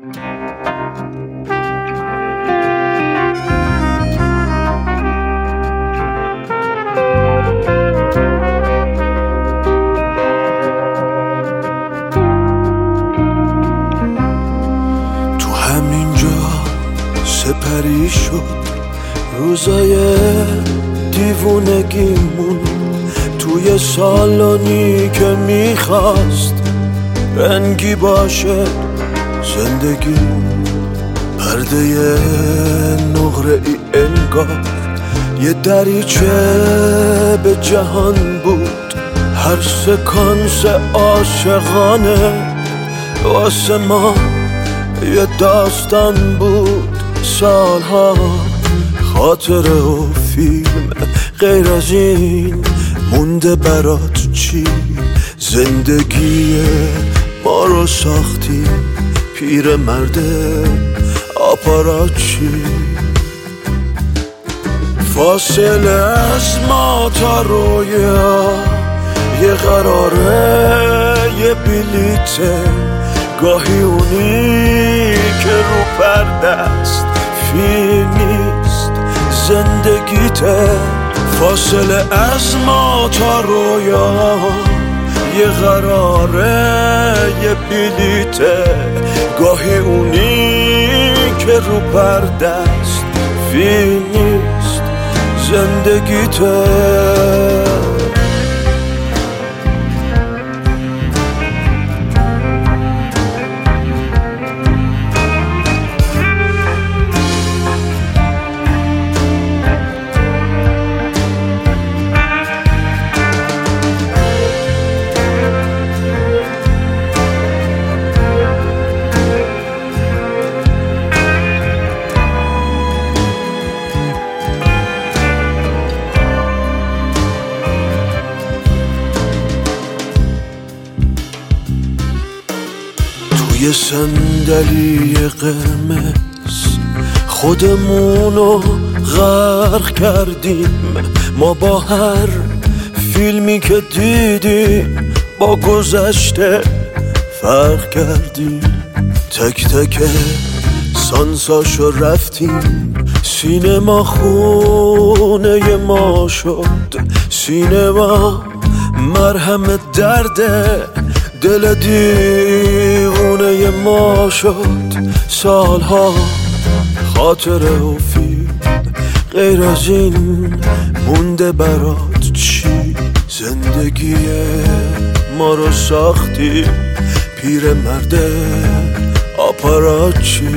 سپری شد روزای دیوونگیمون توی سالانی که میخواست رنگی باشه زندگیمون. پرده نقره ای انگار یه دریچه به جهان بود، هر سکانس عاشقانه واسه ما یه داستان بود. سالها خاطره و فیلم، غیر از این مونده برات چی؟ زندگی ما رو ساختی پیر مرد آپاراچی. فاصله از ما تا رویا یه قراره، یه بلیته، گاهی اونی که رو پرده است فیلم نیست زندگیته. فاصله از ما تا رویا یه قراره، یه بلیته، گاهی اونی که رو پرده است فیلم نیست زندگیته. یه صندلی قرمز خودمونو غرق کردیم، ما با هر فیلمی که دیدیم با گذشته فرق کردیم. تک تک سانساشو رفتیم، سینما خونه ما شد. سینما مرهم درده دل دیوونه ما شد. سالها خاطره و فیلم، غیر از این مونده برات چی؟ زندگی ما رو ساختی پیر مرد آپاراچی.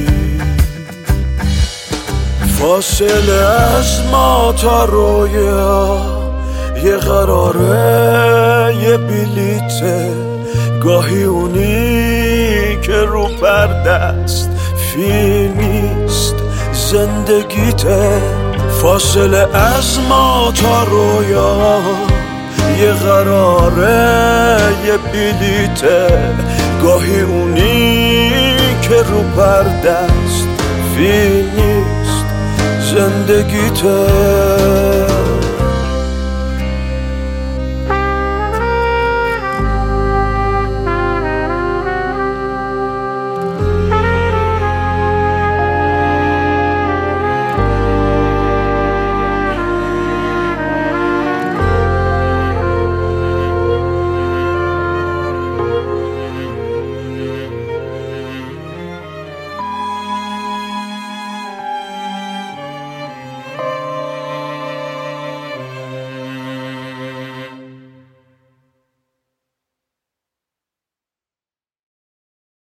فاصله از ما تا رویا یه قراره، یه بلیته، گاهی اونی که رو پرده است فیلم نیست زندگیته. فاصله از ما تا رویا یه قراره، یه بلیته، گاهی اونی که رو پرده است فیلم نیست زندگیته.